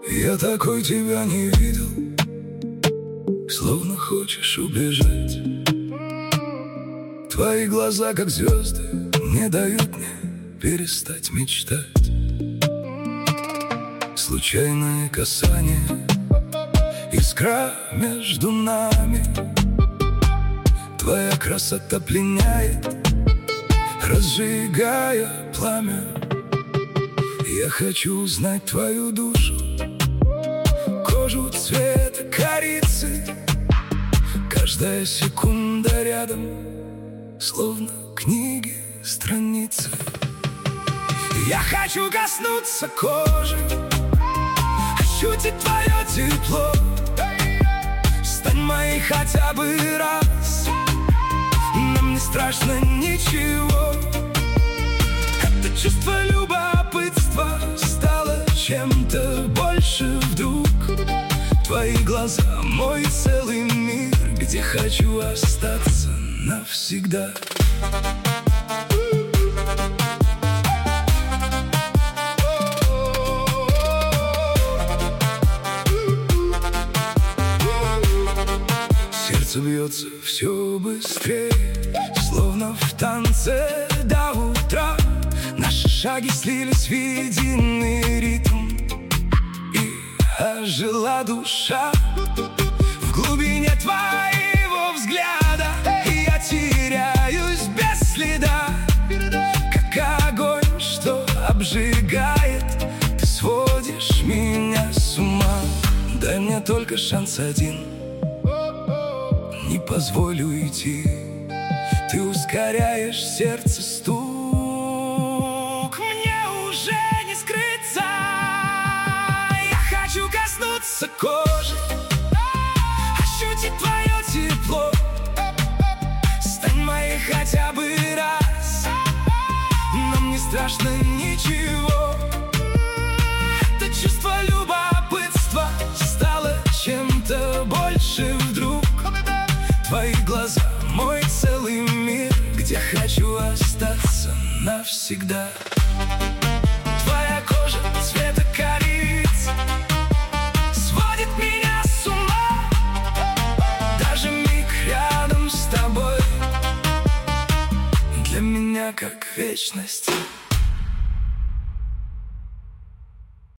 Я такой тебя не видел, словно хочешь убежать. Твои глаза, как звезды, не дают мне перестать мечтать. Случайное касание, искра между нами. Твоя красота пленяет, разжигая пламя. Я хочу узнать твою душу, кожу цвета корицы. Каждая секунда рядом, словно книги страницы. Я хочу коснуться кожи, ощутить твое тепло. Стань моей хотя бы раз, нам не страшно ничего. Это чувство любопытства стало чем-то больше вдруг. Твои глаза — мой целый мир, где хочу остаться навсегда. Сердце бьется все быстрее, словно в танце до утра. Наши шаги слились в единый ритм, и ожила душа. В глубине твоего взгляда я теряюсь без следа, как огонь, что обжигает. Ты сводишь меня с ума. Дай мне только шанс один, не позволю уйти. Ты ускоряешь сердце стук, мне уже не скрыться. Я хочу коснуться кожи, ощутить твое тепло. Стань моей хотя бы раз, нам не страшно ничего. Это чувство любопытства стало чем-то больше вдруг. Твои глаза — мой целый мир, где хочу остаться навсегда. Твоя кожа цвета корицы сводит меня с ума. Даже миг рядом с тобой для меня как вечность.